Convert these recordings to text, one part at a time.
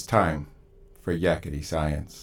time for Yakety Science.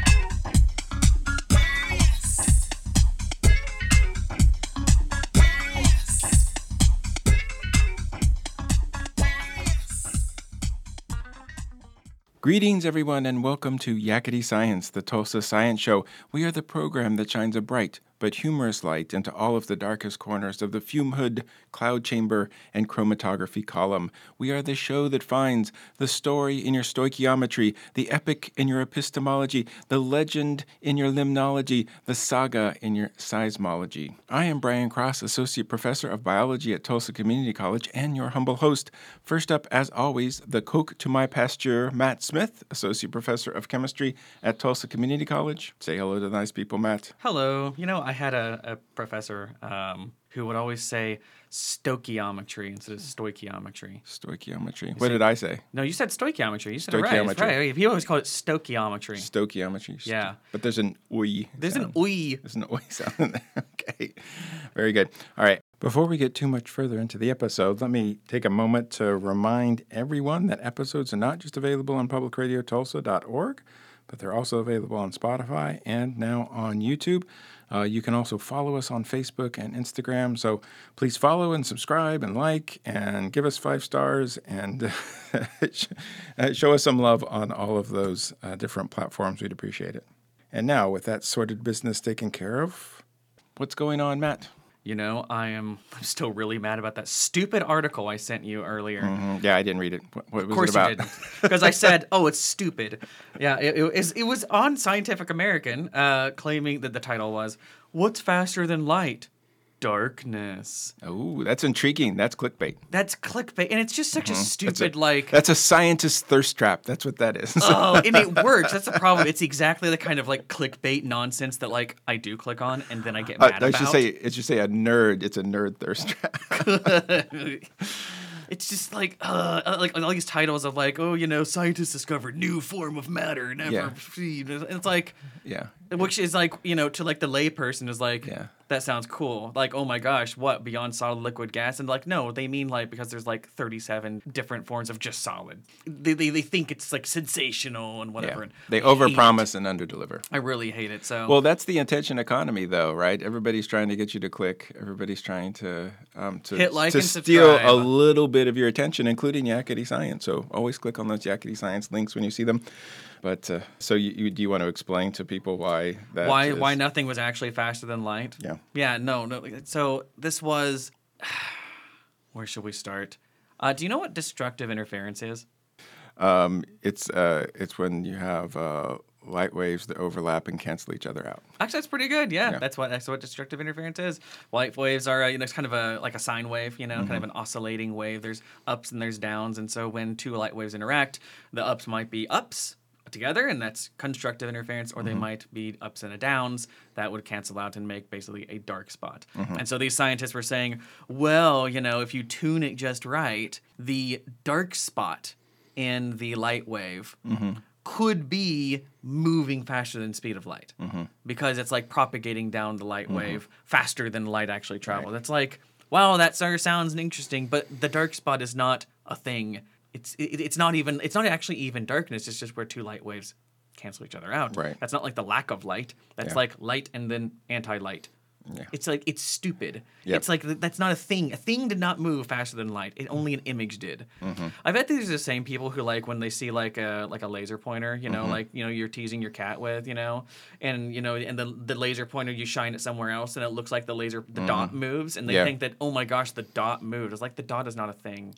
Greetings, everyone, and welcome to Yakety Science, the Tulsa Science Show. We are the program that shines a bright but humorous light into all of the darkest corners of the fume hood, cloud chamber, and chromatography column. We are the show that finds the story in your stoichiometry, the epic in your epistemology, the legend in your limnology, the saga in your seismology. I am Brian Cross, Associate Professor of Biology at Tulsa Community College, and your humble host. First up, as always, the coke to my pasture, Matt Smith, Associate Professor of Chemistry at Tulsa Community College. Say hello to the nice people, Matt. Hello. You know, I had a professor who would always say stoichiometry instead of stoichiometry. Stoichiometry. What did I say? No, you said stoichiometry. You said it right. It's right. He always called it stoichiometry. Stoichiometry. Yeah. But there's an oi. There's an oi. There's an oi sound in there. Okay. Very good. All right. Before we get too much further into the episode, let me take a moment to remind everyone that episodes are not just available on publicradiotulsa.org, but they're also available on Spotify and now on YouTube. You can also follow us on Facebook and Instagram. So please follow and subscribe and like and give us 5 stars and show us some love on all of those different platforms. We'd appreciate it. And now, with that sordid business taken care of, what's going on, Matt? You know, I'm still really mad about that stupid article I sent you earlier. Mm-hmm. Yeah, I didn't read it. What was it about? Of course you didn't. Because I said, oh, it's stupid. Yeah, it was on Scientific American, claiming that the title was, "What's Faster Than Light? Darkness." Oh, that's intriguing. That's clickbait. That's clickbait. And it's just such a stupid, That's a scientist's thirst trap. That's what that is. Oh, and it works. That's the problem. It's exactly the kind of, clickbait nonsense that, I do click on, and then I get mad about. It should say a nerd. It's a nerd thirst trap. It's just like all these titles of scientists discovered new form of matter never seen. And it's like, yeah, which is to the layperson is that sounds cool. Like, oh my gosh, what, beyond solid, liquid, gas? And no, they mean because there's 37 different forms of just solid. They think it's sensational and whatever. Yeah. And they overpromise and underdeliver. I really hate it. So well, that's the attention economy, though, right? Everybody's trying to get you to click. Everybody's trying to hit like and steal subscribe. a little bit of your attention, including Yakety Science. So always click on those Yakety Science links when you see them. But so do you want to explain to people why that why nothing was actually faster than light? Yeah. Yeah. No. So this was. Where should we start? Do you know what destructive interference is? It's when you have light waves that overlap and cancel each other out. Actually, that's pretty good. Yeah. That's what destructive interference is. Light waves are it's kind of a sine wave, kind of an oscillating wave. There's ups and there's downs, and so when two light waves interact, the ups might be ups together, and that's constructive interference, or they might be ups and downs that would cancel out and make basically a dark spot. And so these scientists were saying, well, if you tune it just right, the dark spot in the light wave could be moving faster than the speed of light because it's propagating down the light wave faster than light actually travels. Right. It's wow, that sounds interesting, but the dark spot is not a thing. It's not actually even darkness. It's just where two light waves cancel each other out. Right. That's not the lack of light. That's light and then anti-light. Yeah. It's stupid. Yep. It's that's not a thing. A thing did not move faster than light. Only an image did. I bet these are the same people who when they see a laser pointer, you're teasing your cat with, and and the laser pointer you shine it somewhere else and it looks like the dot moves and they think that, oh my gosh, the dot moved. It's the dot is not a thing.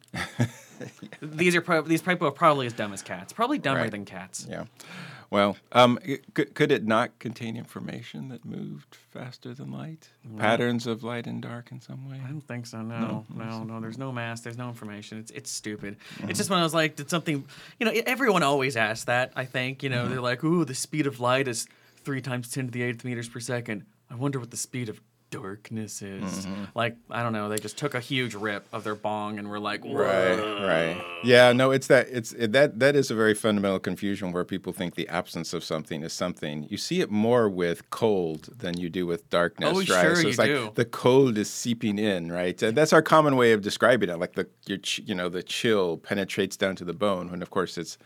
These people are probably as dumb as cats. Probably dumber than cats. Yeah. Well, could it not contain information that moved faster than light? No. Patterns of light and dark in some way? I don't think so. No. There's no mass. There's no information. It's stupid. It's just when I was did something, everyone always asks that, I think. They're ooh, the speed of light is 3 times 10 to the 8th meters per second. I wonder what the speed of darkness is. I don't know, they just took a huge rip of their bong and were like, whoa. Right. Yeah, no, that is a very fundamental confusion where people think the absence of something is something. You see it more with cold than you do with darkness, oh, right? Sure, so it's you do. The cold is seeping in, right? And that's our common way of describing it, the chill penetrates down to the bone when of course it's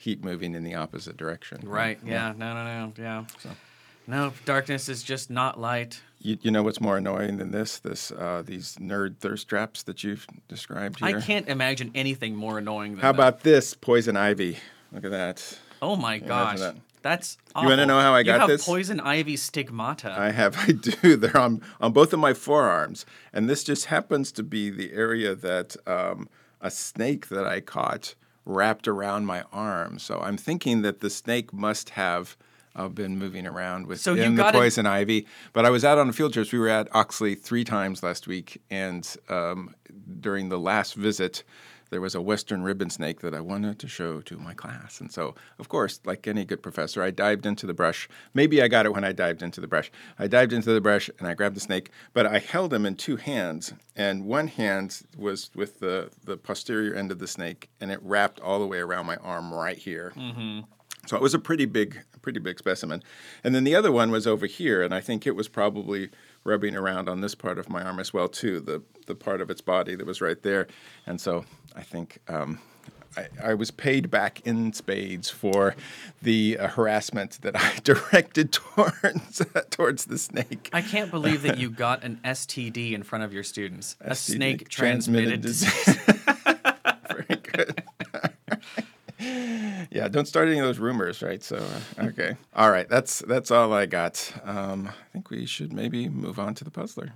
heat moving in the opposite direction. Right. Yeah. No. Yeah. No, darkness is just not light. You know what's more annoying than these nerd thirst traps that you've described here? I can't imagine anything more annoying than How about this poison ivy? Look at that. Oh my gosh. That? That's awful. You want to know how I got this? You have poison ivy stigmata. I do. They're on both of my forearms. And this just happens to be the area that a snake that I caught wrapped around my arm. So I'm thinking that the snake must have been moving around within the poison ivy. But I was out on a field trip. We were at Oxley 3 times last week. And during the last visit, there was a western ribbon snake that I wanted to show to my class. And so, of course, like any good professor, I dived into the brush. Maybe I got it when I dived into the brush. I dived into the brush and I grabbed the snake, but I held him in 2 hands. And one hand was with the posterior end of the snake, and it wrapped all the way around my arm right here. Mm-hmm. So it was a pretty big specimen. And then the other one was over here, and I think it was probably rubbing around on this part of my arm as well, too, the part of its body that was right there. And so I think I was paid back in spades for the harassment that I directed towards the snake. I can't believe that you got an STD in front of your students. A snake-transmitted disease. Very good. Yeah, don't start any of those rumors, right? So, okay. All right, that's all I got. I think we should maybe move on to the puzzler.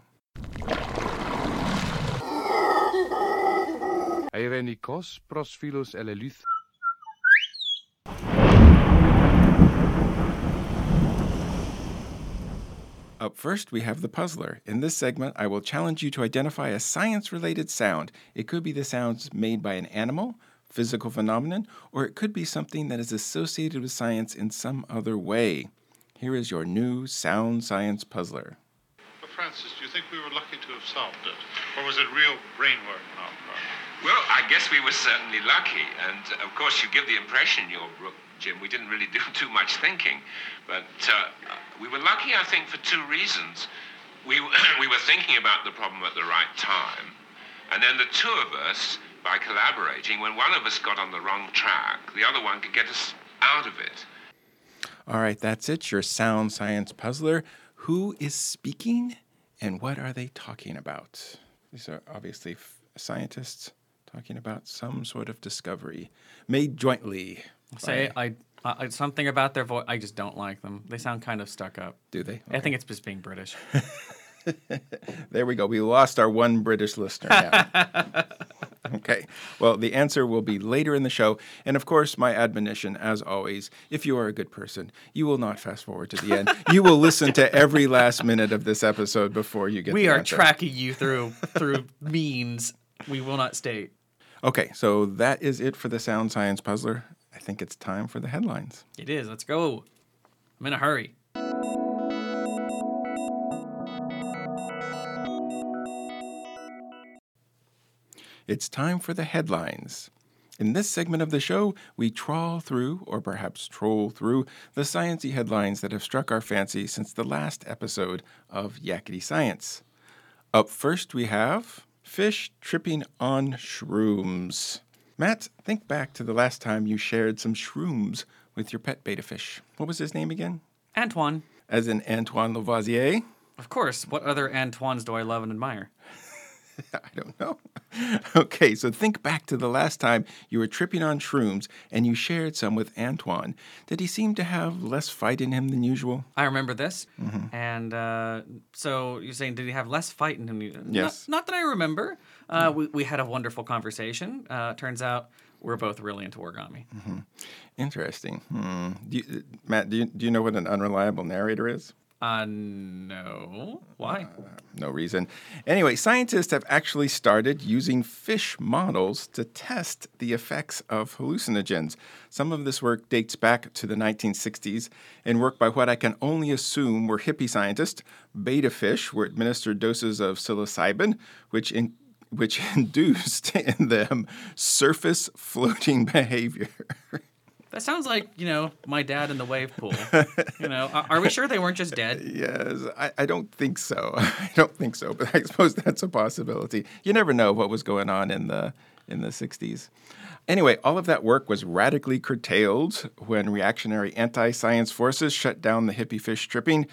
Eirenikos Prosphilos Eleleuth. Up first, we have the puzzler. In this segment, I will challenge you to identify a science-related sound. It could be the sounds made by an animal, physical phenomenon, or it could be something that is associated with science in some other way. Here is your new sound science puzzler. Well, Francis, do you think we were lucky to have solved it? Or was it real brain work on our part? Well, I guess we were certainly lucky. And, of course, you give the impression, Jim, we didn't really do too much thinking. But we were lucky, I think, for 2 reasons. We were thinking about the problem at the right time. And then the 2 of us, by collaborating, when one of us got on the wrong track, the other one could get us out of it. All right, that's it, your sound science puzzler. Who is speaking and what are they talking about? These are obviously scientists talking about some sort of discovery made jointly. Say, I something about their voice, I just don't like them. They sound kind of stuck up. Do they? Okay. I think it's just being British. There we go. We lost our one British listener now. Okay. Well, the answer will be later in the show. And of course, my admonition, as always, if you are a good person, you will not fast forward to the end. You will listen to every last minute of this episode before you get We the are answer. tracking you through means we will not state. Okay, so that is it for the Sound Science Puzzler. I think it's time for the headlines. It is. Let's go. I'm in a hurry. It's time for the headlines. In this segment of the show, we trawl through, or perhaps troll through, the sciencey headlines that have struck our fancy since the last episode of Yakety Science. Up first, we have fish tripping on shrooms. Matt, think back to the last time you shared some shrooms with your pet betta fish. What was his name again? Antoine. As in Antoine Lavoisier? Of course. What other Antoines do I love and admire? I don't know. Okay, so think back to the last time you were tripping on shrooms and you shared some with Antoine. Did he seem to have less fight in him than usual? I remember this. Mm-hmm. And so you're saying, did he have less fight in him? Yes. Not that I remember. We had a wonderful conversation. Turns out we're both really into origami. Mm-hmm. Interesting. Matt, do you know what an unreliable narrator is? No. Why? No reason. Anyway, scientists have actually started using fish models to test the effects of hallucinogens. Some of this work dates back to the 1960s and work by what I can only assume were hippie scientists. Betta fish were administered doses of psilocybin, which induced in them surface floating behavior. That sounds like, my dad in the wave pool. Are we sure they weren't just dead? Yes, I don't think so. I don't think so, but I suppose that's a possibility. You never know what was going on in the 60s. Anyway, all of that work was radically curtailed when reactionary anti-science forces shut down the hippie fish stripping.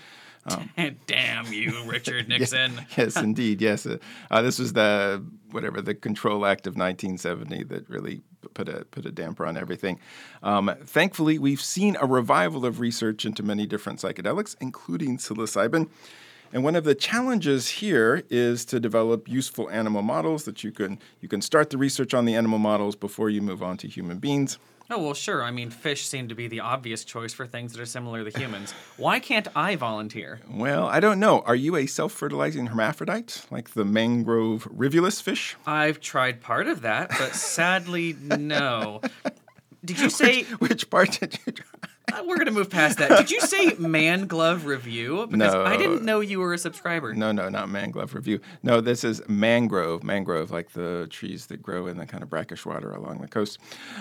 Damn you, Richard Nixon. Yes, indeed. Yes. This was the Control Act of 1970 that really put a damper on everything. Thankfully, we've seen a revival of research into many different psychedelics, including psilocybin. And one of the challenges here is to develop useful animal models that you can start the research on the animal models before you move on to human beings. Oh, well, sure. I mean, fish seem to be the obvious choice for things that are similar to humans. Why can't I volunteer? Well, I don't know. Are you a self-fertilizing hermaphrodite, like the mangrove rivulus fish? I've tried part of that, but sadly, no. Did you say... Which part did you try? We're going to move past that. Did you say Man Glove Review? Because No. I didn't know you were a subscriber. No, not Man Glove Review. No, this is mangrove, like the trees that grow in the kind of brackish water along the coast.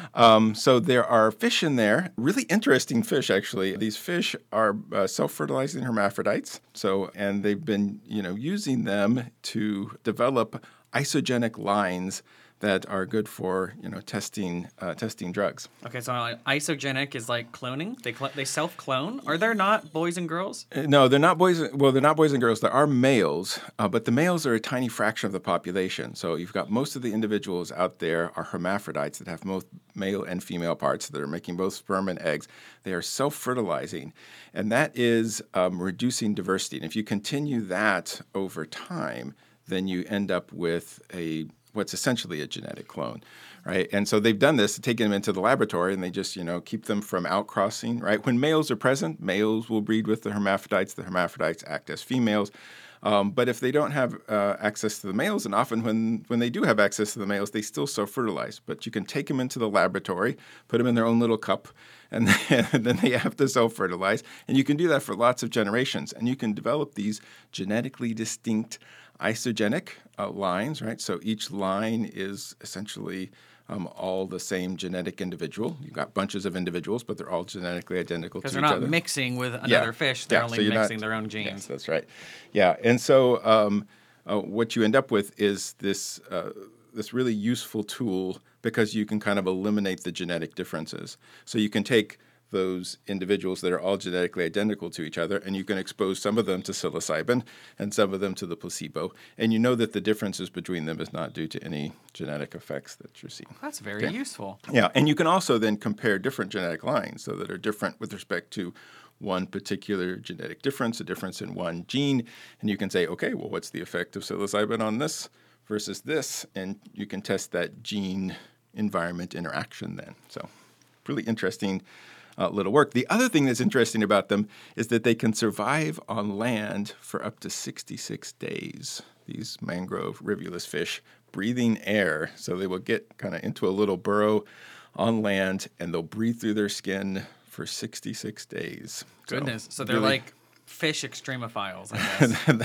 So there are fish in there, really interesting fish, actually. These fish are self-fertilizing hermaphrodites. And they've been, using them to develop isogenic lines that are good for testing drugs. Okay, so isogenic is like cloning. They self-clone. Are there not boys and girls? No, they're not boys. Well, they're not boys and girls. There are males, but the males are a tiny fraction of the population. So you've got most of the individuals out there are hermaphrodites that have both male and female parts that are making both sperm and eggs. They are self-fertilizing, and that is reducing diversity. And if you continue that over time, then you end up with what's essentially a genetic clone, right? And so they've done this, taken them into the laboratory, and they just, keep them from outcrossing, right? When males are present, males will breed with the hermaphrodites act as females. But if they don't have access to the males, and often when they do have access to the males, they still self-fertilize. But you can take them into the laboratory, put them in their own little cup, and then they have to self-fertilize. And you can do that for lots of generations. And you can develop these genetically distinct isogenic lines, right? So each line is essentially all the same genetic individual. You've got bunches of individuals, but they're all genetically identical to each other. Because they're not mixing with another fish. They're only mixing their own genes. Yes, that's right. Yeah, and so what you end up with is this really useful tool because you can kind of eliminate the genetic differences. So you can take those individuals that are all genetically identical to each other, and you can expose some of them to psilocybin and some of them to the placebo, and you know that the differences between them is not due to any genetic effects that you're seeing. That's very useful. Yeah, and you can also then compare different genetic lines so that are different with respect to one particular genetic difference, a difference in one gene, and you can say, okay, well, what's the effect of psilocybin on this versus this? And you can test that gene-environment interaction then. So really interesting little work. The other thing that's interesting about them is that they can survive on land for up to 66 days. These mangrove rivulus fish breathing air. So they will get kind of into a little burrow on land and they'll breathe through their skin for 66 days. Goodness. So they're really, like fish extremophiles, I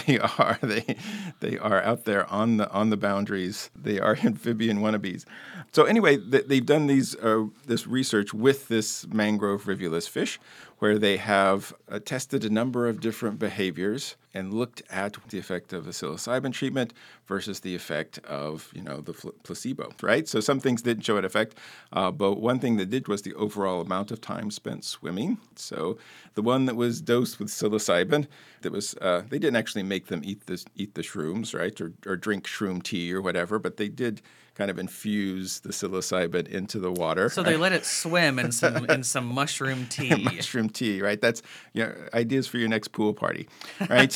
guess. They are out there on the boundaries. They are amphibian wannabes. So anyway, they've done this research with this mangrove rivulus fish, where they have tested a number of different behaviors and looked at the effect of a psilocybin treatment versus the effect of the placebo, right? So some things didn't show an effect, but one thing that did was the overall amount of time spent swimming. So the one that was dosed with psilocybin, they didn't actually make them eat the shrooms, right, or drink shroom tea or whatever, but they did kind of infuse the psilocybin into the water. So they let it swim in some mushroom tea. Mushroom tea, right? That's ideas for your next pool party, right?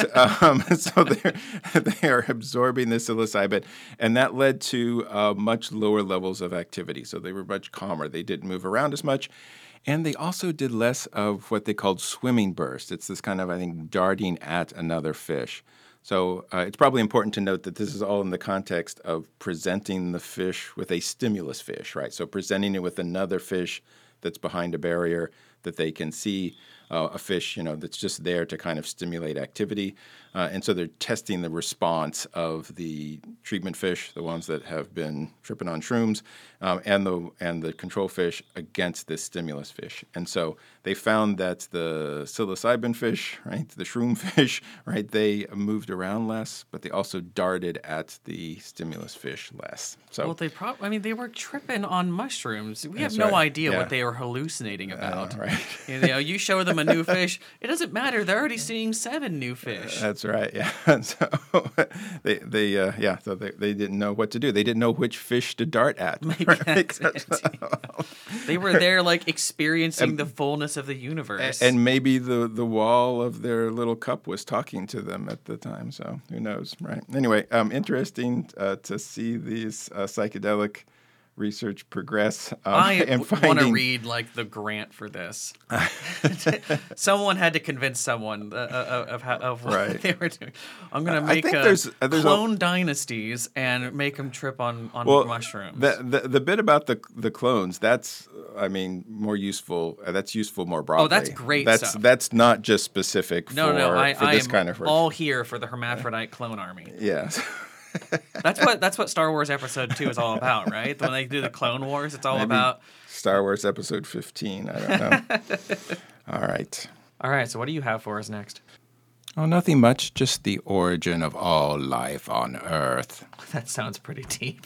So they are absorbing the psilocybin, and that led to much lower levels of activity. So they were much calmer. They didn't move around as much. And they also did less of what they called swimming bursts. It's this kind of, I think, darting at another fish. So it's probably important to note that this is all in the context of presenting the fish with a stimulus fish, right? So presenting it with another fish that's behind a barrier that they can see, a fish, that's just there to kind of stimulate activity. And so they're testing the response of the treatment fish, the ones that have been tripping on shrooms, and the control fish against this stimulus fish. And so they found that the psilocybin fish, right, the shroom fish, right, they moved around less, but they also darted at the stimulus fish less. So well, they were tripping on mushrooms. We have That's no right. idea Yeah. what they were hallucinating about. right. You show them a new fish, it doesn't matter. They're already seeing 7 new fish. That's right. Yeah. So they didn't know what to do. They didn't know which fish to dart at. Maybe right? that's it. They were there like experiencing the fullness of the universe. And maybe the wall of their little cup was talking to them at the time. So who knows, right? Anyway, interesting to see these psychedelic research progress. I and want to finding read like the grant for this. Someone had to convince someone of what Right. they were doing. I'm gonna I make think there's clone dynasties and make them trip on mushrooms. The bit about the clones, that's more useful. That's useful more broadly. Oh, that's great That's stuff. that's not just specific for this am kind of work. all here for the hermaphrodite clone army. Yes. That's what Star Wars Episode 2 is all about, right? When they do the Clone Wars, it's all Maybe about. Star Wars Episode 15. I don't know. All right. All right, so what do you have for us next? Oh, nothing much. Just the origin of all life on Earth. That sounds pretty deep.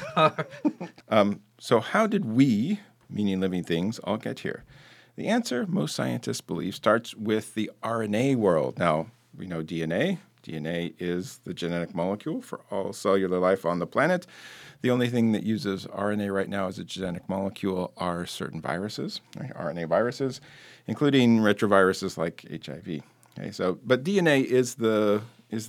So how did we, meaning living things, all get here? The answer, most scientists believe, starts with the RNA world. Now, we know DNA. DNA is the genetic molecule for all cellular life on the planet. The only thing that uses RNA right now as a genetic molecule are certain viruses, right? RNA viruses, including retroviruses like HIV. Okay, but DNA is the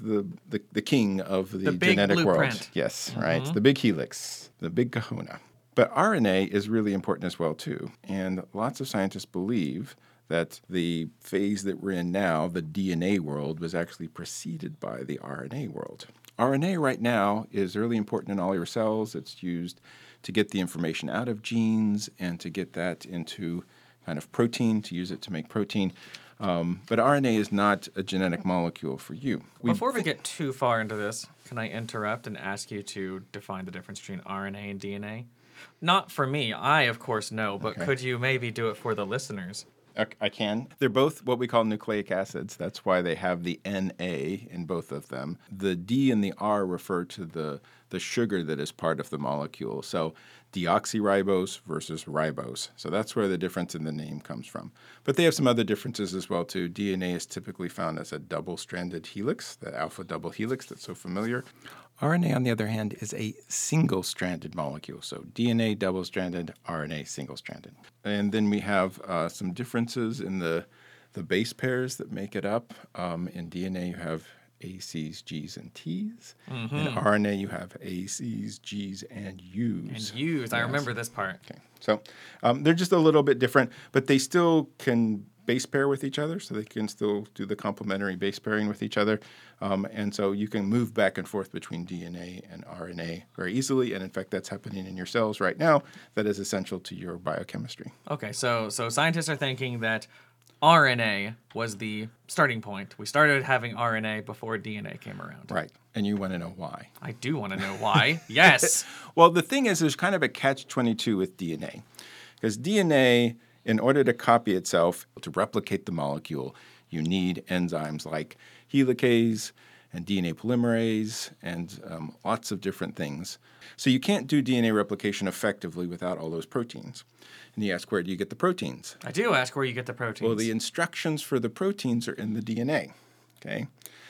king of the big genetic world. blueprint. Yes, right. The big helix, the big kahuna. But RNA is really important as well, too. And lots of scientists believe that the phase that we're in now, the DNA world, was actually preceded by the RNA world. RNA right now is really important in all your cells. It's used to get the information out of genes and to get that into kind of protein, to use it to make protein. But RNA is not a genetic molecule for you. Before we get too far into this, can I interrupt and ask you to define the difference between RNA and DNA? Not for me. I, of course, know, but Okay. could you maybe do it for the listeners? I can. They're both what we call nucleic acids. That's why they have the Na in both of them. The D and the R refer to the sugar that is part of the molecule. So deoxyribose versus ribose. So that's where the difference in the name comes from. But they have some other differences as well, too. DNA is typically found as a double-stranded helix, that alpha double helix that's so familiar. RNA, on the other hand, is a single-stranded molecule. So DNA double-stranded, RNA single-stranded. And then we have some differences in the base pairs that make it up. In DNA, you have ACs, Gs, and Ts. Mm-hmm. In RNA, you have ACs, Gs, and Us. And use. I remember this part. Okay. So they're just a little bit different, but they still can base pair with each other, so they can still do the complementary base pairing with each other. And so you can move back and forth between DNA and RNA very easily. And in fact, that's happening in your cells right now. That is essential to your biochemistry. Okay, so scientists are thinking that RNA was the starting point. We started having RNA before DNA came around. Right. And you want to know why. I do want to know why. Yes. Well, the thing is, there's kind of a catch-22 with DNA. Because DNA, in order to copy itself, to replicate the molecule, you need enzymes like helicase and DNA polymerase and lots of different things. So you can't do DNA replication effectively without all those proteins. And you ask, where do you get the proteins? I do ask where you get the proteins. Well, the instructions for the proteins are in the DNA, okay?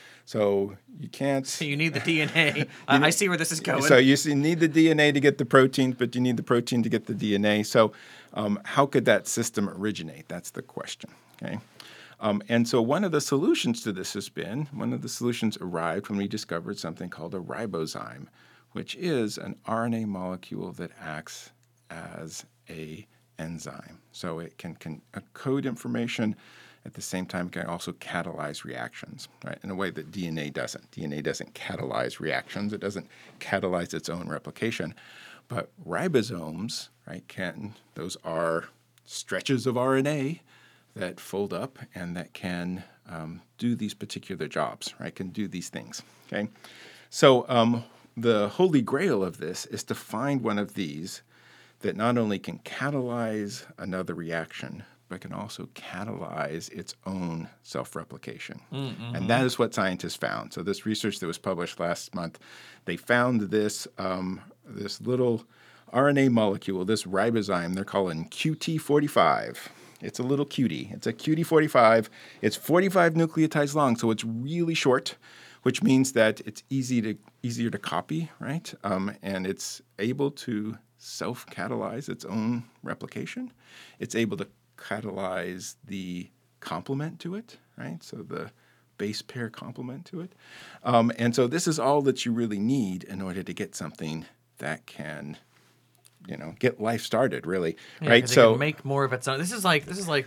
So you can't... So you need the DNA. I see where this is going. So you need the DNA to get the proteins, but you need the protein to get the DNA. So how could that system originate? That's the question, okay? And so one of the solutions to this arrived when we discovered something called a ribozyme, which is an RNA molecule that acts as a enzyme. So it can code information. At the same time, it can also catalyze reactions, right? In a way that DNA doesn't. DNA doesn't catalyze reactions. It doesn't catalyze its own replication. But ribosomes, right, those are stretches of RNA that fold up and that can do these particular jobs, right? Can do these things, okay? So the holy grail of this is to find one of these that not only can catalyze another reaction, but can also catalyze its own self-replication. And that is what scientists found. So this research that was published last month, they found this, this little RNA molecule, this ribozyme, they're calling QT45. It's a little cutie. It's a QT45. It's 45 nucleotides long, so it's really short, which means that it's easier to copy, right? And it's able to self-catalyze its own replication. It's able to catalyze the complement to it, right? So the base pair complement to it. And so this is all that you really need in order to get something that can, get life started, really, right? So it can make more of its own. This is like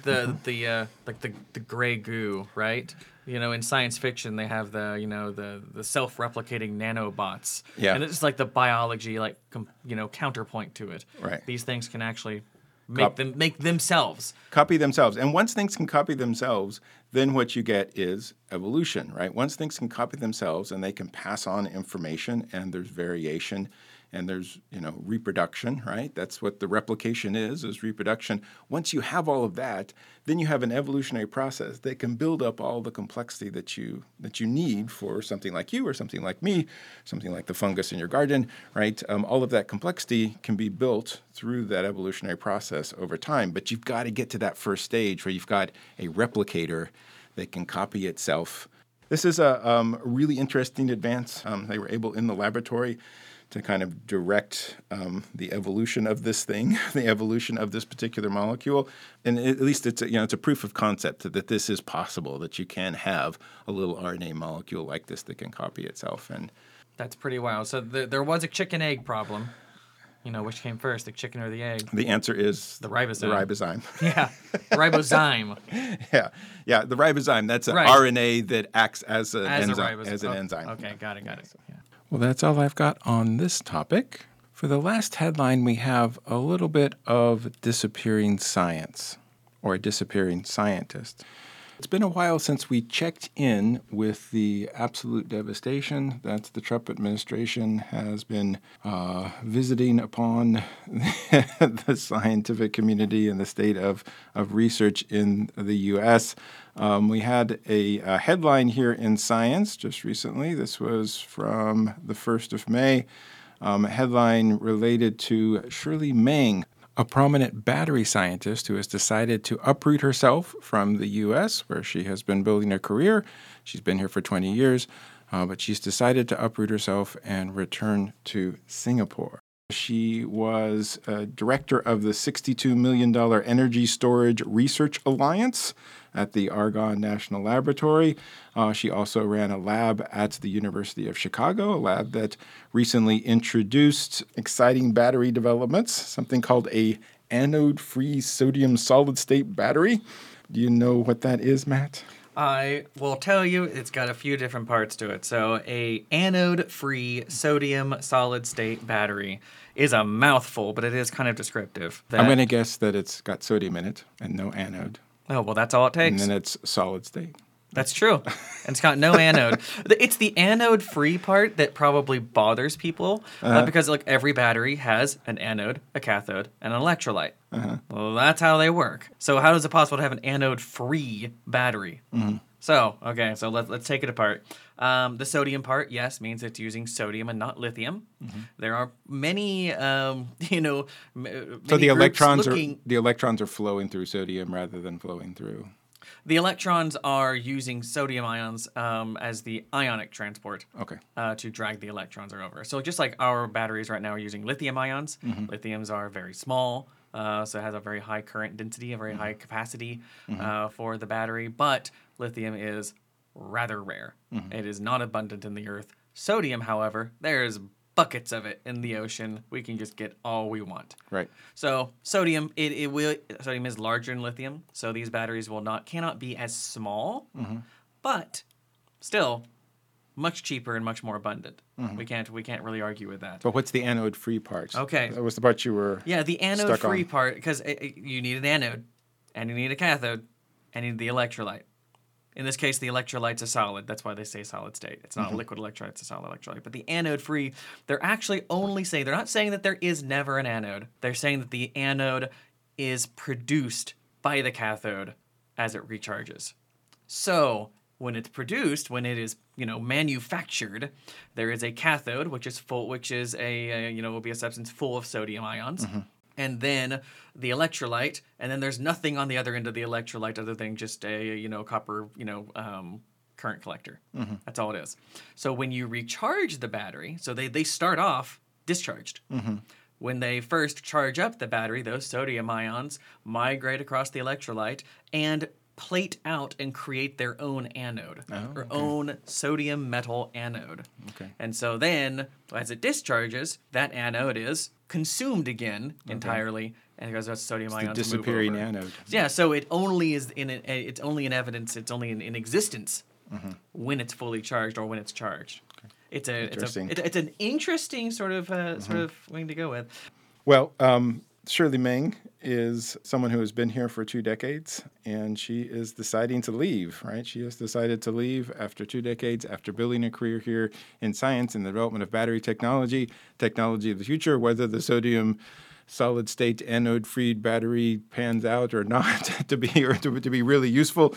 the gray goo, right? In science fiction, they have the self-replicating nanobots. Yeah. And it's like the biology, counterpoint to it. Right. These things can actually make themselves. Copy themselves. And once things can copy themselves, then what you get is evolution, right? Once things can copy themselves and they can pass on information and there's variation and there's, reproduction, right? That's what the replication is reproduction. Once you have all of that, then you have an evolutionary process that can build up all the complexity that you need for something like you or something like me, something like the fungus in your garden, right? All of that complexity can be built through that evolutionary process over time. But you've got to get to that first stage where you've got a replicator that can copy itself. This is a really interesting advance. They were able in the laboratory to kind of direct the evolution of this thing, the evolution of this particular molecule. And at least it's a proof of concept that this is possible, that you can have a little RNA molecule like this that can copy itself. And that's pretty wild. So there was a chicken-egg problem. Which came first, the chicken or the egg? The answer is the ribozyme. The ribozyme. Yeah, ribozyme. Yeah. The ribozyme. That's an RNA that acts as an enzyme. Okay, got it. Yeah. Well, that's all I've got on this topic. For the last headline, we have a little bit of disappearing science, or a disappearing scientist. It's been a while since we checked in with the absolute devastation that the Trump administration has been visiting upon the scientific community and the state of research in the U.S. We had a headline here in Science just recently. This was from the 1st of May. A headline related to Shirley Meng, a prominent battery scientist who has decided to uproot herself from the U.S., where she has been building a career. She's been here for 20 years, but she's decided to uproot herself and return to Singapore. She was director of the $62 million Energy Storage Research Alliance at the Argonne National Laboratory. She also ran a lab at the University of Chicago, a lab that recently introduced exciting battery developments, something called a anode-free sodium solid-state battery. Do you know what that is, Matt? I will tell you, it's got a few different parts to it. So a anode-free sodium solid-state battery is a mouthful, but it is kind of descriptive. I'm going to guess that it's got sodium in it and no anode. Oh, well, that's all it takes. And then it's solid state. That's true. And it's got no anode. It's the anode-free part that probably bothers people because every battery has an anode, a cathode, and an electrolyte. Well, that's how they work. So how is it possible to have an anode-free battery? So let's take it apart. The sodium part, yes, means it's using sodium and not lithium. There are many, so the electrons are flowing through sodium rather than flowing through. The electrons are using sodium ions as the ionic transport to drag the electrons over. So just like our batteries right now are using lithium ions, lithiums are very small, so it has a very high current density, a very high capacity for the battery, but lithium is rather rare. It is not abundant in the earth. Sodium, however, there's buckets of it in the ocean. We can just get all we want. Right. So sodium, sodium is larger than lithium, so these batteries cannot be as small, but still much cheaper and much more abundant. We can't really argue with that. But what's the anode-free part? Okay. That was the part you were the anode-free part, because you need an anode, and you need a cathode, and you need the electrolyte. In this case, the electrolyte's a solid. That's why they say solid state. It's not a liquid electrolyte, it's a solid electrolyte. But the anode-free, they're actually only saying, they're not saying that there is never an anode. They're saying that the anode is produced by the cathode as it recharges. So when it's produced, when it is, manufactured, there is a cathode, which is will be a substance full of sodium ions. And then the electrolyte, and then there's nothing on the other end of the electrolyte other than just a copper current collector. That's all it is. So when you recharge the battery, so they start off discharged. When they first charge up the battery, those sodium ions migrate across the electrolyte and plate out and create their own anode, their own sodium metal anode. And so then, as it discharges, that anode is consumed again entirely, and it goes to sodium ions. The disappearing anode. Yeah, so it only is it's only in evidence. It's only in existence when it's fully charged or when it's charged. It's an interesting sort of thing to go with. Well, Shirley Meng is someone who has been here for 2 decades, and she is deciding to leave, right? She has decided to leave after 2 decades, after building a career here in science and the development of battery technology of the future, whether the sodium solid-state anode-free battery pans out or not to be really useful.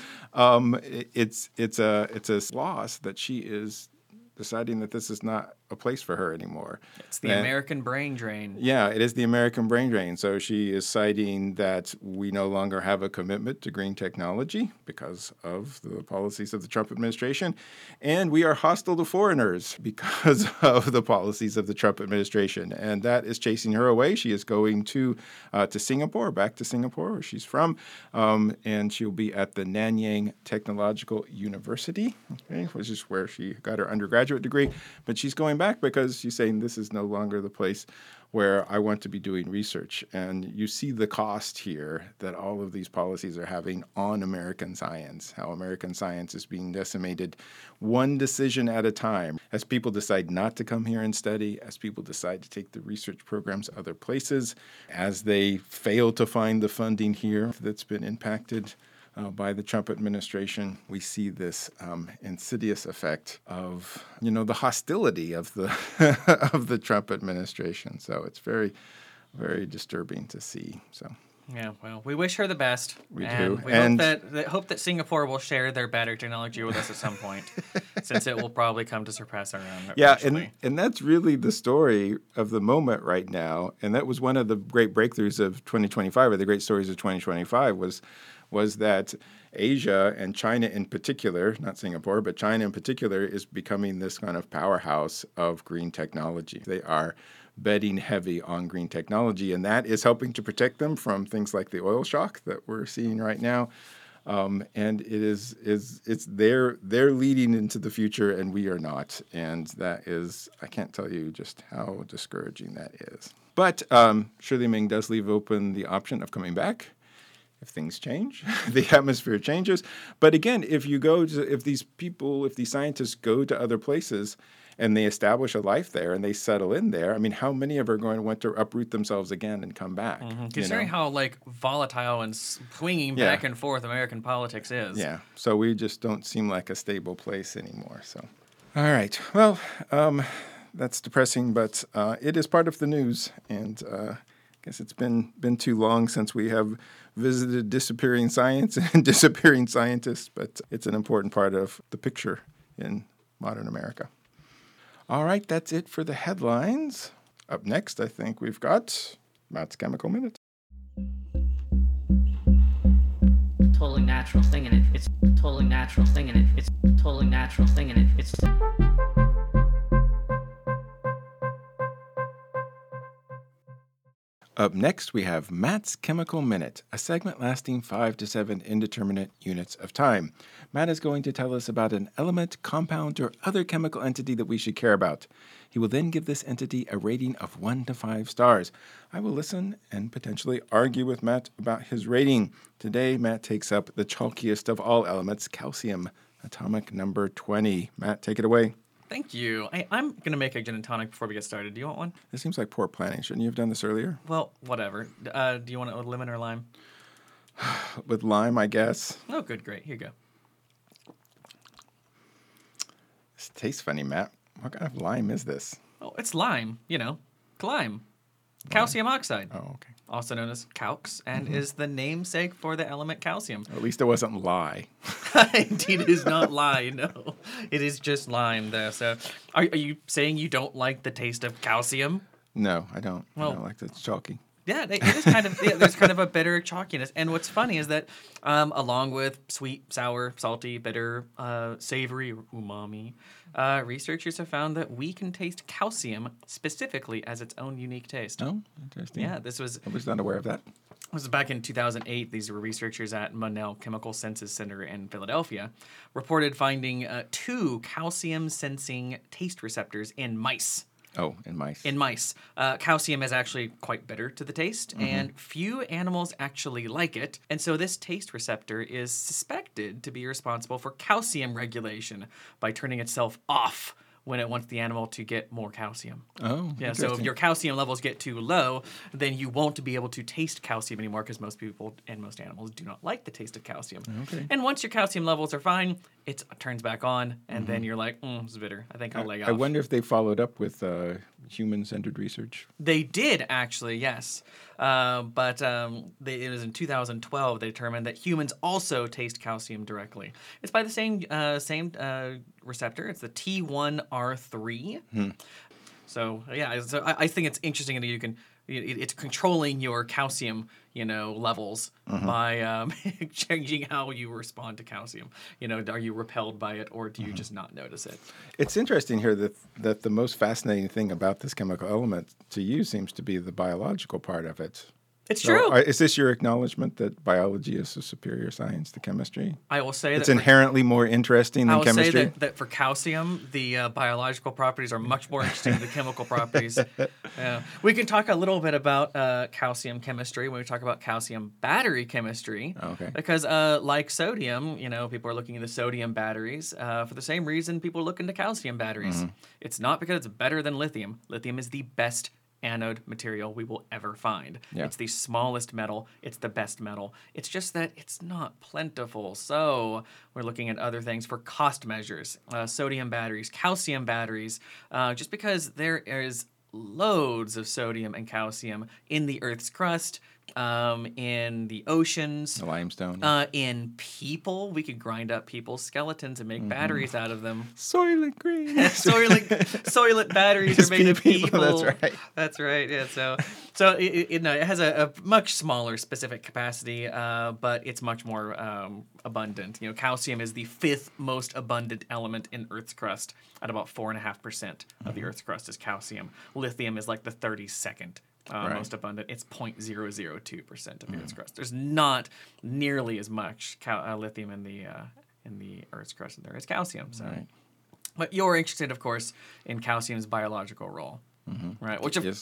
It's a loss that she is deciding that this is not a place for her anymore. It's the American brain drain. Yeah, it is the American brain drain. So she is citing that we no longer have a commitment to green technology because of the policies of the Trump administration, and we are hostile to foreigners because of the policies of the Trump administration, and that is chasing her away. She is going to Singapore, back to Singapore, where she's from, and she'll be at the Nanyang Technological University, which is where she got her undergraduate degree, but she's going back because she's saying this is no longer the place where I want to be doing research. And you see the cost here that all of these policies are having on American science, how American science is being decimated one decision at a time. As people decide not to come here and study, as people decide to take the research programs other places, as they fail to find the funding here that's been impacted by the Trump administration, we see this insidious effect of, the hostility of the of the Trump administration. So it's very, very disturbing to see. So. Yeah, well, we wish her the best. We do. We hope that Singapore will share their battery technology with us at some point, since it will probably come to surpass our own. Yeah, and that's really the story of the moment right now. And that was one of the great breakthroughs of 2025, or the great stories of 2025, was that Asia and China in particular, not Singapore, but China in particular, is becoming this kind of powerhouse of green technology. They are betting heavy on green technology, and that is helping to protect them from things like the oil shock that we're seeing right now. And they're leading into the future, and we are not. And that is, I can't tell you just how discouraging that is. But Shirley Meng does leave open the option of coming back if things change, the atmosphere changes. But again, if these scientists go to other places and they establish a life there and they settle in there, I mean, how many of them are going to want to uproot themselves again and come back? Considering how volatile and swinging back and forth American politics is. Yeah, so we just don't seem like a stable place anymore. So, all right, well, that's depressing, but it is part of the news, and I guess it's been too long since we have visited disappearing science and disappearing scientists, but it's an important part of the picture in modern America. All right, that's it for the headlines. Up next, I think we've got Matt's Chemical Minute. Totally natural thing in it. It's totally natural thing in it. It's totally natural thing in it. It's Up next, we have Matt's Chemical Minute, a segment lasting 5 to 7 indeterminate units of time. Matt is going to tell us about an element, compound, or other chemical entity that we should care about. He will then give this entity a rating of 1 to 5 stars. I will listen and potentially argue with Matt about his rating. Today, Matt takes up the chalkiest of all elements, calcium, atomic number 20. Matt, take it away. Thank you. I'm going to make a gin and tonic before we get started. Do you want one? This seems like poor planning. Shouldn't you have done this earlier? Well, whatever. Do you want it with lemon or lime? With lime, I guess. Oh, good. Great. Here you go. This tastes funny, Matt. What kind of lime is this? Oh, it's lime, lime. Calcium oxide, Oh, okay. also known as calx, and is the namesake for the element calcium. At least it wasn't lye. Indeed, it is not lye, no. It is just lime, though. So, are you saying you don't like the taste of calcium? No, I don't. Well- I don't like that. It's chalky. Yeah, it is kind of. Yeah, there's kind of a bitter chalkiness, and what's funny is that, along with sweet, sour, salty, bitter, savory, umami, researchers have found that we can taste calcium specifically as its own unique taste. Oh, interesting. Yeah, this was I was not aware of that. back in 2008. These were researchers at Monell Chemical Senses Center in Philadelphia, reported finding 2 calcium-sensing taste receptors in mice. Oh, in mice. In mice, calcium is actually quite bitter to the taste, and few animals actually like it. And so this taste receptor is suspected to be responsible for calcium regulation by turning itself off when it wants the animal to get more calcium. Oh, Yeah, so if your calcium levels get too low, then you won't be able to taste calcium anymore because most people and most animals do not like the taste of calcium. Okay. And once your calcium levels are fine, it turns back on, and then you're like, it's bitter. I think I'll lay off. I wonder if they followed up with human-centered research. They did actually, yes, but it was in 2012 they determined that humans also taste calcium directly. It's by the same receptor. It's the T1R3. So yeah, so I think it's interesting that you can. It's controlling your calcium, levels by changing how you respond to calcium. Are you repelled by it, or do you just not notice it? It's interesting here that the most fascinating thing about this chemical element to you seems to be the biological part of it. It's So, true. is this your acknowledgement that biology is a superior science to chemistry? I will say It's that. inherently more interesting I than will say chemistry? that for calcium, the biological properties are much more interesting than the chemical properties. We can talk a little bit about calcium chemistry when we talk about calcium battery chemistry. Okay. Because like sodium, people are looking into sodium batteries for the same reason people look into calcium batteries. It's not because it's better than lithium. Lithium is the best anode material we will ever find. Yeah. It's the smallest metal. It's the best metal. It's just that it's not plentiful. So we're looking at other things for cost measures. Sodium batteries, calcium batteries, just because there is loads of sodium and calcium in the Earth's crust, in the oceans, The limestone. in people. We could grind up people's skeletons and make batteries out of them. Soylent Green. Soylent batteries are made of people. That's right. That's right. Yeah. So it has a much smaller specific capacity, but it's much more abundant. Calcium is the 5th most abundant element in Earth's crust. At about 4.5% of the Earth's crust is calcium. Lithium is like the 32nd. Most abundant. It's 0.002% of the Earth's crust. There's not nearly as much lithium in the Earth's crust as there is calcium. So, but you're interested, of course, in calcium's biological role, right? Which Yes.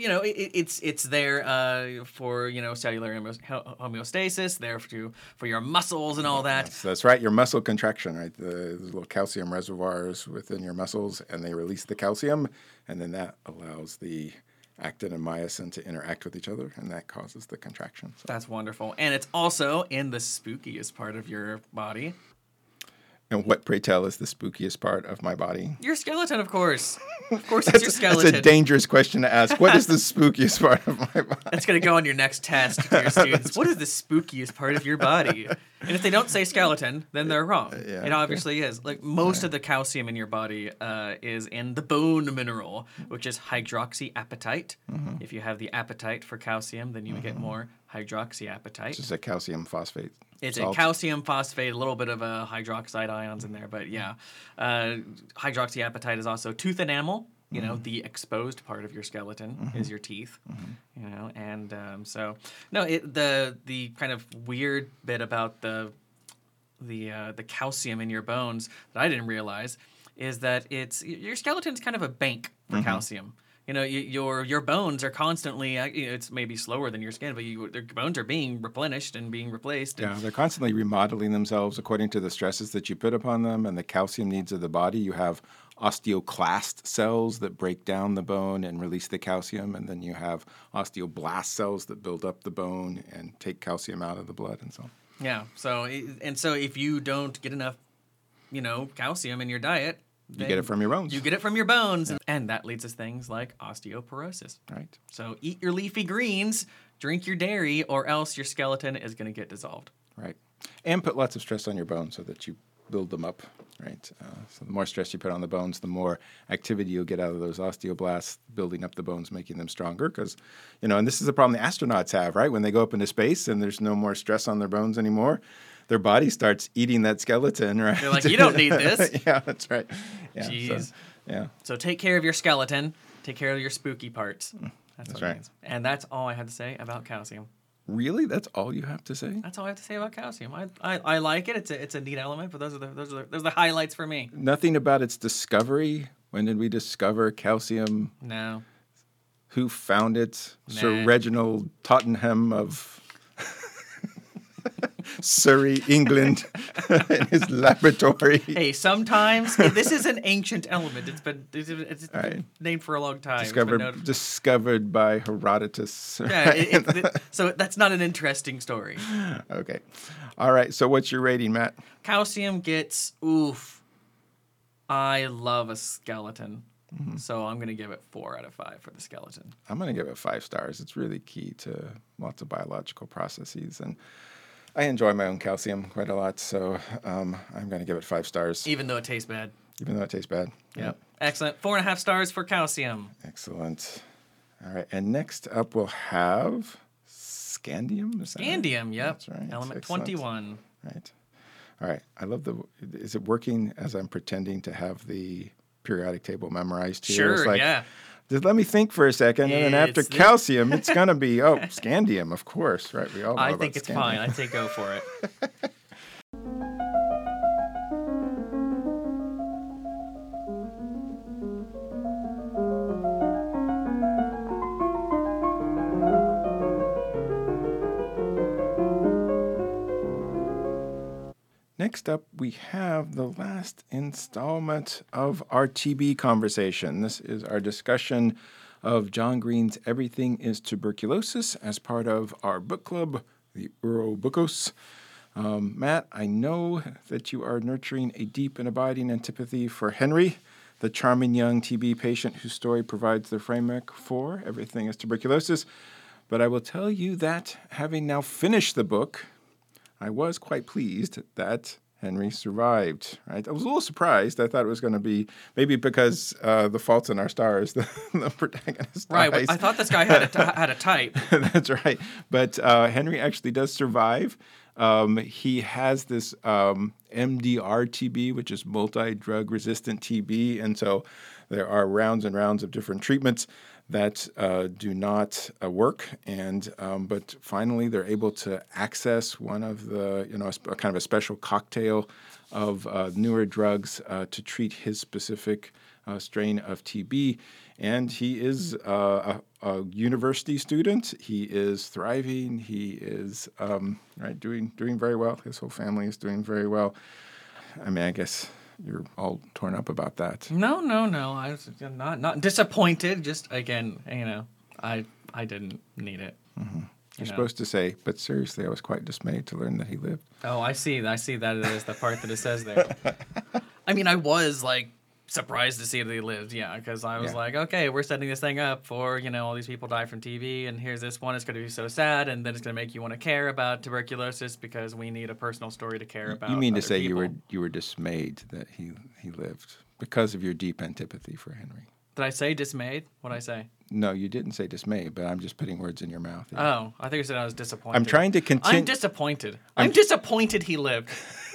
it's there for cellular homeostasis, there for your muscles and all that. That's right. Your muscle contraction, right? There's little calcium reservoirs within your muscles, and they release the calcium, and then that allows the actin and myosin to interact with each other, and that causes the contraction. So. That's wonderful, and it's also in the spookiest part of your body. And what, pray tell, is the spookiest part of my body? Your skeleton, of course. Of course, it's your skeleton. That's a dangerous question to ask. What is the spookiest part of my body? That's going to go on your next test to your students. What is the spookiest part of your body? And if they don't say skeleton, then they're wrong. Yeah, it obviously is. Like most of the calcium in your body is in the bone mineral, which is hydroxyapatite. If you have the appetite for calcium, then you get more hydroxyapatite. It's just a calcium phosphate. It's salt. a calcium phosphate, a little bit of hydroxide ions in there, but yeah. Hydroxyapatite is also tooth enamel. The exposed part of your skeleton is your teeth. And the kind of weird bit about the calcium in your bones that I didn't realize is that your skeleton's kind of a bank for calcium. Your bones are constantly. It's maybe slower than your skin, but their bones are being replenished and being replaced. Yeah, they're constantly remodeling themselves according to the stresses that you put upon them and the calcium needs of the body. You have osteoclast cells that break down the bone and release the calcium, and then you have osteoblast cells that build up the bone and take calcium out of the blood and so on. Yeah. So if you don't get enough, calcium in your diet, You get it from your bones. You get it from your bones. And that leads to things like osteoporosis. Right. So eat your leafy greens, drink your dairy, or else your skeleton is going to get dissolved. Right. And put lots of stress on your bones so that you build them up, right? So the more stress you put on the bones, the more activity you'll get out of those osteoblasts, building up the bones, making them stronger. Because, and this is the problem the astronauts have, right? When they go up into space and there's no more stress on their bones anymore, their body starts eating that skeleton, right? They're like, you don't need this. Yeah, that's right. Yeah, Jeez. So. So take care of your skeleton. Take care of your spooky parts. That's what right. it means. And that's all I had to say about calcium. Really? That's all you have to say? That's all I have to say about calcium. I like it. It's a neat element, but those are the highlights for me. Nothing about its discovery. When did we discover calcium? No. Who found it? Nah. Sir Reginald Tottenham of Surrey, England, in his laboratory. Hey, sometimes this is an ancient element. It's Right. named for a long time. It's been known- Discovered by Herodotus. Yeah, so that's not an interesting story. Okay. All right. So what's your rating, Matt? Calcium gets oof. I love a skeleton, so I'm gonna give it 4 out of 5 for the skeleton. I'm going to give it 5 stars. It's really key to lots of biological processes, and I enjoy my own calcium quite a lot. So I'm going to give it 5 stars, Even though it tastes bad. even though it tastes bad. Yep. Excellent. 4.5 stars for calcium. Excellent. All right. And next up, we'll have scandium. Is that right? Scandium, yep. That's right. Element Excellent. 21. Right. All right. I love is it working as I'm pretending to have the periodic table memorized here? It's Sure, like, yeah. Just let me think for a second, and then after It's the- calcium, it's going to be, scandium, of course, right? We all know I about think it's scandium. fine. I say go for it. Next up, we have the last installment of our TB conversation. This is our discussion of John Green's Everything is Tuberculosis as part of our book club, the Urobukos. Matt, I know that you are nurturing a deep and abiding antipathy for Henry, the charming young TB patient whose story provides the framework for Everything is Tuberculosis. But I will tell you that having now finished the book, I was quite pleased that Henry survived. Right? I was a little surprised. I thought it was going to be maybe because The Fault in Our Stars, the protagonist Right. dies. I thought this guy had a type. That's right. But Henry actually does survive. He has this MDR TB, which is multi-drug resistant TB, and so there are rounds and rounds of different treatments that do not work, and but finally they're able to access one of the a kind of a special cocktail of newer drugs to treat his specific strain of TB, and he is a university student. He is thriving. He is doing very well. His whole family is doing very well. I mean, I guess you're all torn up about that. No. I was not disappointed. Just again, I didn't need it. Mm-hmm. You're supposed to say, but seriously, I was quite dismayed to learn that he lived. Oh, I see that it is the part that it says there. I mean, I was like surprised to see that he lived, because I was like, okay, we're setting this thing up for, all these people die from TB, and here's this one, it's going to be so sad, and then it's going to make you want to care about tuberculosis because we need a personal story to care about. You mean to other say people. you were dismayed that he lived because of your deep antipathy for Henry? Did I say dismayed? What'd I say? No, you didn't say dismayed, but I'm just putting words in your mouth. Yeah. Oh, I think you said I was disappointed. I'm trying to continue. I'm disappointed. I'm disappointed he lived.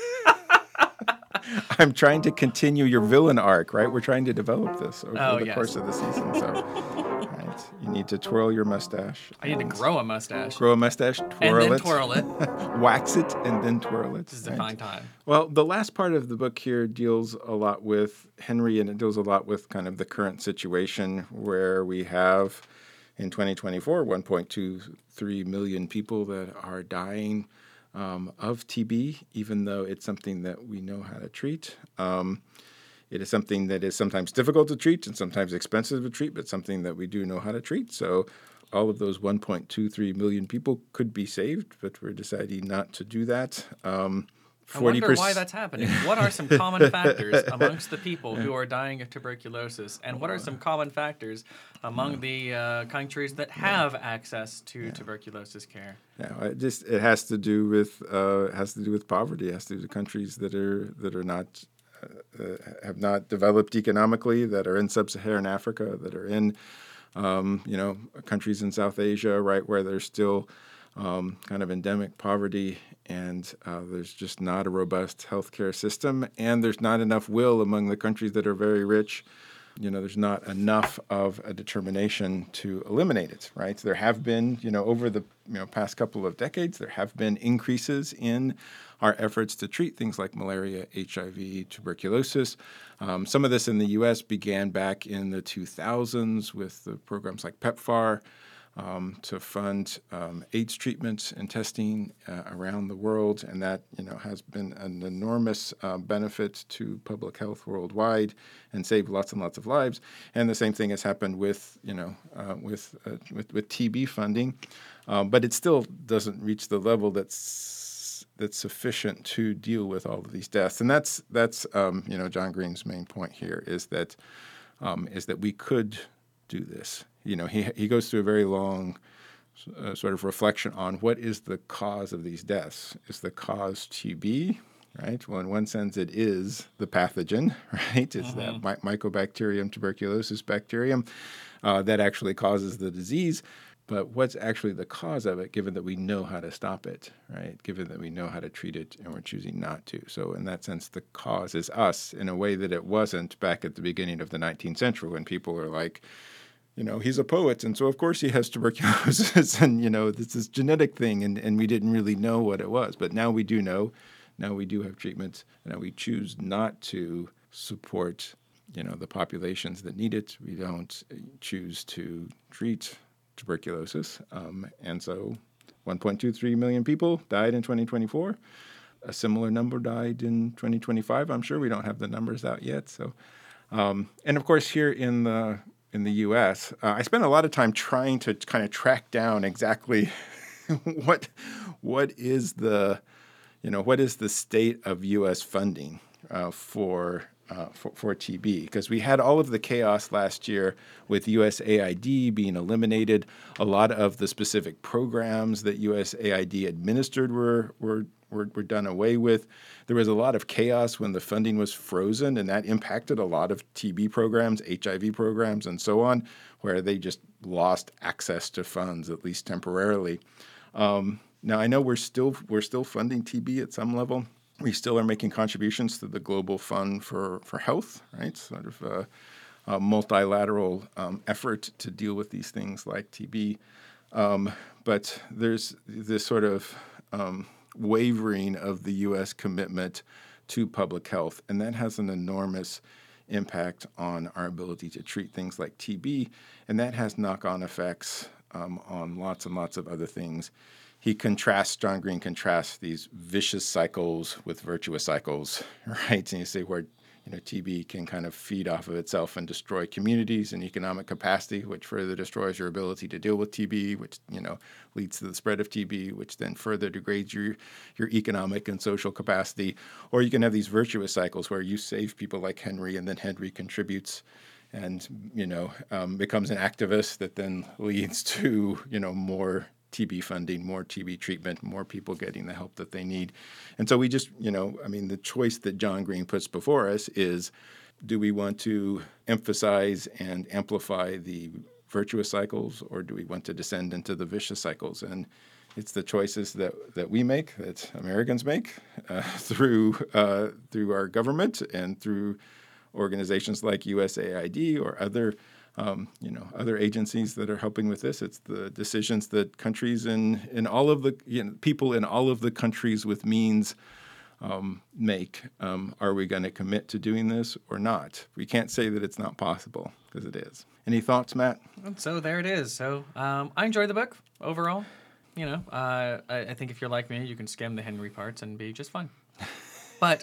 I'm trying to continue your villain arc, right? We're trying to develop this over the course of the season. So, right, you need to twirl your mustache. I need to grow a mustache. Grow a mustache, twirl and then it, twirl it. wax it, and then twirl it. This is a fine time. Well, the last part of the book here deals a lot with Henry, and it deals a lot with kind of the current situation where we have, in 2024, 1.23 million people that are dying of TB, even though it's something that we know how to treat. It is something that is sometimes difficult to treat and sometimes expensive to treat, but something that we do know how to treat. So all of those 1.23 million people could be saved, but we're deciding not to do that. I wonder why that's happening. What are some common factors amongst the people who are dying of tuberculosis, and what are some common factors among the countries that have access to tuberculosis care? Yeah, it has to do with poverty. It has to do with countries that are not have not developed economically, that are in sub-Saharan Africa, that are in countries in South Asia, right, where there's still kind of endemic poverty, and there's just not a robust healthcare system, and there's not enough will among the countries that are very rich. There's not enough of a determination to eliminate it, right? There have been, over the past couple of decades, there have been increases in our efforts to treat things like malaria, HIV, tuberculosis. Some of this in the U.S. began back in the 2000s with the programs like PEPFAR to fund AIDS treatment and testing around the world, and that has been an enormous benefit to public health worldwide and saved lots and lots of lives. And the same thing has happened with TB funding, but it still doesn't reach the level that's sufficient to deal with all of these deaths. And that's John Green's main point here is that we could do this. He goes through a very long sort of reflection on what is the cause of these deaths. Is the cause TB, right? Well, in one sense, it is the pathogen, right? It's that Mycobacterium tuberculosis bacterium that actually causes the disease. But what's actually the cause of it, given that we know how to stop it, right? Given that we know how to treat it and we're choosing not to. So in that sense, the cause is us in a way that it wasn't back at the beginning of the 19th century when people were like, he's a poet, and so of course he has tuberculosis, and, this is genetic thing, and we didn't really know what it was. But now we do know. Now we do have treatments, and now we choose not to support, the populations that need it. We don't choose to treat tuberculosis. And so 1.23 million people died in 2024. A similar number died in 2025. I'm sure we don't have the numbers out yet. So, and of course, here in the U.S., I spent a lot of time trying to kind of track down exactly what is the state of U.S. funding for TB, because we had all of the chaos last year with USAID being eliminated. A lot of the specific programs that USAID administered were done away with. There was a lot of chaos when the funding was frozen, and that impacted a lot of TB programs, HIV programs, and so on, where they just lost access to funds, at least temporarily. Now, I know we're still funding TB at some level. We still are making contributions to the Global Fund for Health, right? Sort of a multilateral effort to deal with these things like TB. But there's this sort of wavering of the U.S. commitment to public health, and that has an enormous impact on our ability to treat things like TB, and that has knock-on effects on lots and lots of other things. John Green contrasts these vicious cycles with virtuous cycles, right? And you say where TB can kind of feed off of itself and destroy communities and economic capacity, which further destroys your ability to deal with TB, which leads to the spread of TB, which then further degrades your economic and social capacity. Or you can have these virtuous cycles where you save people like Henry, and then Henry contributes and becomes an activist that then leads to more TB funding, more TB treatment, more people getting the help that they need. And so we just, the choice that John Green puts before us is, do we want to emphasize and amplify the virtuous cycles, or do we want to descend into the vicious cycles? And it's the choices that we make, that Americans make, through our government and through organizations like USAID or other agencies that are helping with this. It's the decisions that countries in all of the people in all of the countries with means make. Are we going to commit to doing this or not? We can't say that it's not possible, because it is. Any thoughts, Matt? So there it is. So I enjoyed the book overall. I think if you're like me, you can skim the Henry parts and be just fine. But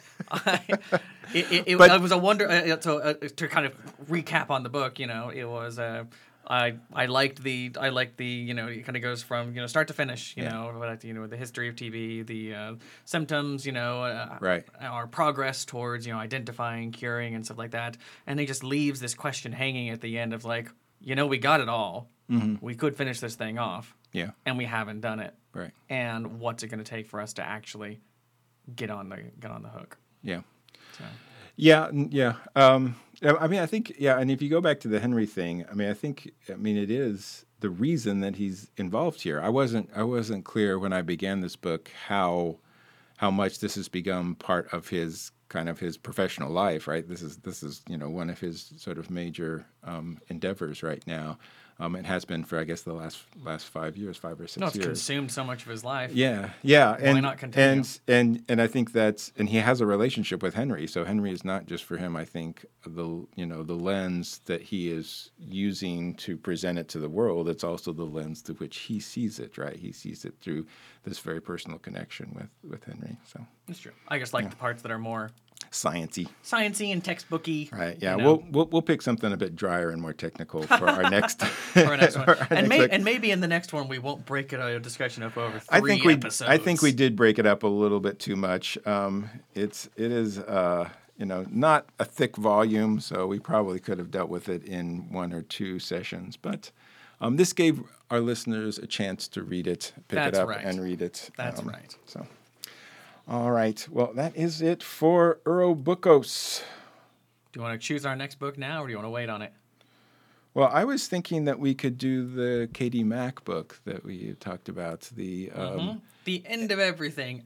it was a wonder. To kind of recap on the book, it was. I liked the it kind of goes from start to finish the history of TB, the symptoms, Right. our progress towards identifying, curing, and stuff like that, and he just leaves this question hanging at the end of like, we got it all, we could finish this thing off, Yeah. and we haven't done it, Right. and what's it going to take for us to actually get on the hook? Yeah. So. Yeah. Yeah. I mean, I think, and if you go back to the Henry thing, I mean, it is the reason that he's involved here. I wasn't clear when I began this book how much this has become part of his kind of his professional life, right? This is one of his sort of major endeavors right now. It has been for, I guess, the last 5 years, 5 or 6 years. It's consumed so much of his life. Yeah. Why not continue? And I think and he has a relationship with Henry. So Henry is not just for him, I think, the lens that he is using to present it to the world. It's also the lens through which he sees it, right? He sees it through this very personal connection with Henry. So that's true. I just like the parts that are more sciencey and textbooky. Right. Yeah. We'll pick something a bit drier and more technical for our next one. And maybe in the next one we won't break a discussion up over three episodes. I think we did break it up a little bit too much. It is not a thick volume, so we probably could have dealt with it in 1 or 2 sessions. But this gave our listeners a chance to read it, pick it up, and read it. That's right. So. All right. Well, that is it for Ouroboros. Do you want to choose our next book now, or do you want to wait on it? Well, I was thinking that we could do the Katie Mack book that we talked about. The End of Everything,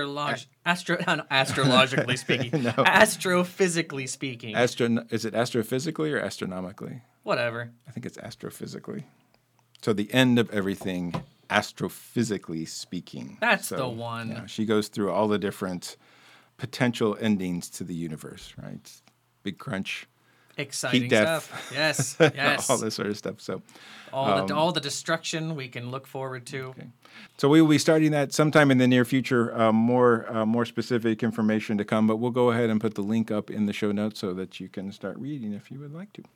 astrologically speaking, No. astrophysically speaking. Is it astrophysically or astronomically? Whatever. I think it's astrophysically. So the end of everything, astrophysically speaking. That's the one. Yeah, she goes through all the different potential endings to the universe, right? Big crunch. Exciting heat death. stuff. Yes, yes. all this sort of stuff. So all the destruction we can look forward to. Okay. So we will be starting that sometime in the near future. More specific information to come, but we'll go ahead and put the link up in the show notes so that you can start reading if you would like to.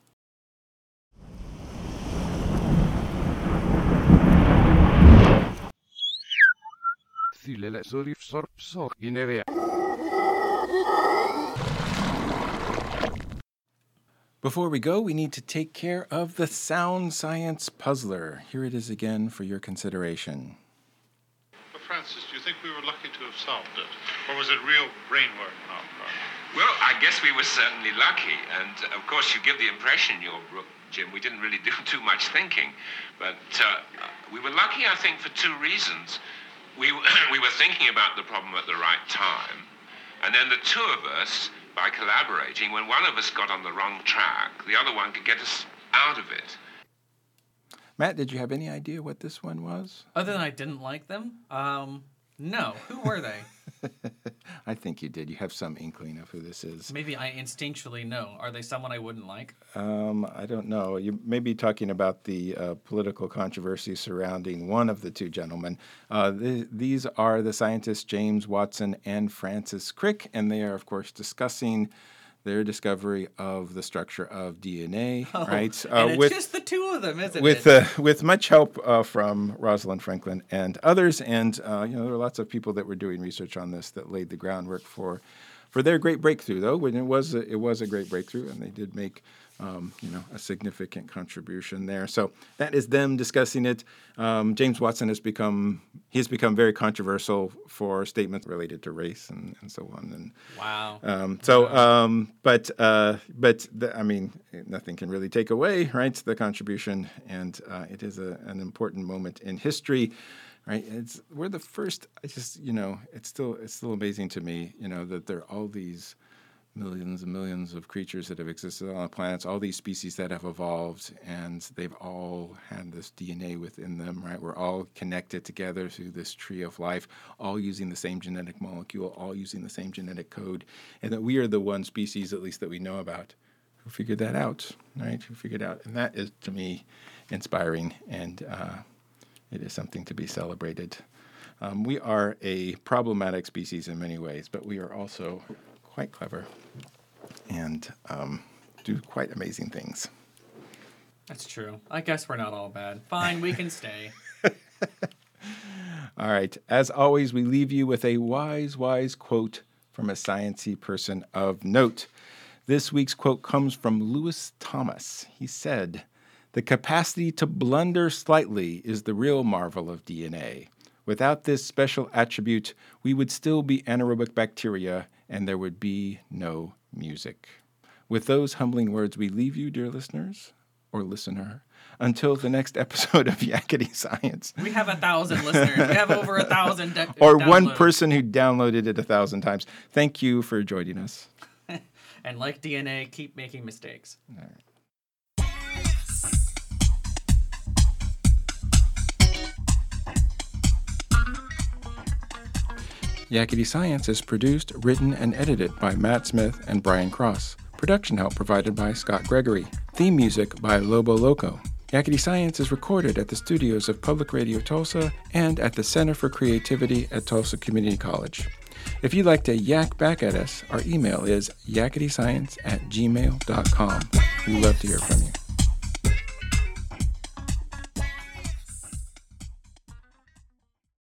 Before we go, we need to take care of the Sound Science Puzzler. Here it is again for your consideration. But Francis, do you think we were lucky to have solved it? Or was it real brain work now? Well, I guess we were certainly lucky. And, of course, you give the impression, Jim, we didn't really do too much thinking. But we were lucky, I think, for 2 reasons. We were thinking about the problem at the right time. And then the 2 of us, by collaborating, when one of us got on the wrong track, the other one could get us out of it. Matt, did you have any idea what this one was? Other than I didn't like them? No. Who were they? I think you did. You have some inkling of who this is. Maybe I instinctually know. Are they someone I wouldn't like? I don't know. You may be talking about the political controversy surrounding one of the 2 gentlemen. These are the scientists James Watson and Francis Crick, and they are, of course, discussing their discovery of the structure of DNA, right? And it's just the 2 of them, isn't it? With much help from Rosalind Franklin and others, and there are lots of people that were doing research on this that laid the groundwork for their great breakthrough. Though, when it was a great breakthrough, and they did make a significant contribution there. So that is them discussing it. James Watson has become very controversial for statements related to race and so on. And wow. Nothing can really take away, right, the contribution, and it is an important moment in history. Right, we're the first. It's still amazing to me, that there are all these millions and millions of creatures that have existed on the planets, all these species that have evolved, and they've all had this DNA within them, right? We're all connected together through this tree of life, all using the same genetic molecule, all using the same genetic code, and that we are the one species, at least that we know about, who figured that out, right? And that is, to me, inspiring, and it is something to be celebrated. We are a problematic species in many ways, but we are also quite clever and do quite amazing things. That's true. I guess we're not all bad. Fine, we can stay. All right. As always, we leave you with a wise quote from a sciencey person of note. This week's quote comes from Lewis Thomas. He said, "The capacity to blunder slightly is the real marvel of DNA. Without this special attribute, we would still be anaerobic bacteria and there would be no music." With those humbling words, we leave you, dear listeners, or listener, until the next episode of Yakety Science. We have 1,000 listeners. We have over 1,000 Or downloads. one person who downloaded it 1,000 times. Thank you for joining us. And like DNA, keep making mistakes. All right. Yakety Science is produced, written, and edited by Matt Smith and Brian Cross. Production help provided by Scott Gregory. Theme music by Lobo Loco. Yakety Science is recorded at the studios of Public Radio Tulsa and at the Center for Creativity at Tulsa Community College. If you'd like to yak back at us, our email is yaketyscience@gmail.com. We'd love to hear from you.